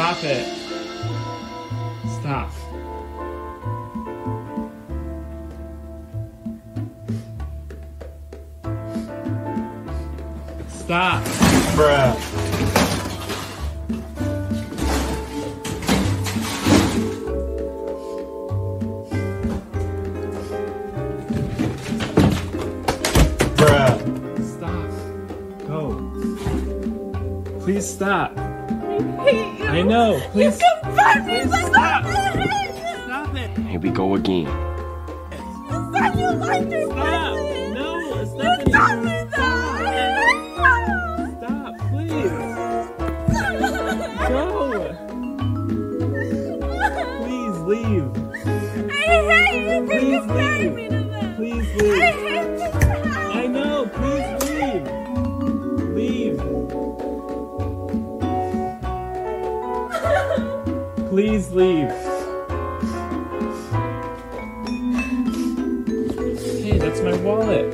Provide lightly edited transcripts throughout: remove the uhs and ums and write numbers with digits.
Stop it. Stop. Stop. Bruh. Stop. Go. Please stop. I hate you. I know. Please. You confirmed me. Stop. Stop it. Here we go again. You said you liked your Stop. pussy. No, You Stephanie. told me that. Stop, please. Go. Please leave. I hate you for Please comparing leave. me to them. Please I leave. hate you for that. I know. Please leave. Leave. Please leave. Hey, that's my wallet.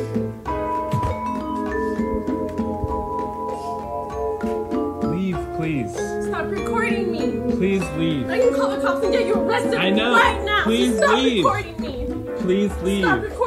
Leave, please. Stop recording me. Please leave. I can call the cops and get you arrested I know. right now. Please so stop leave. recording me. Please leave. Stop recording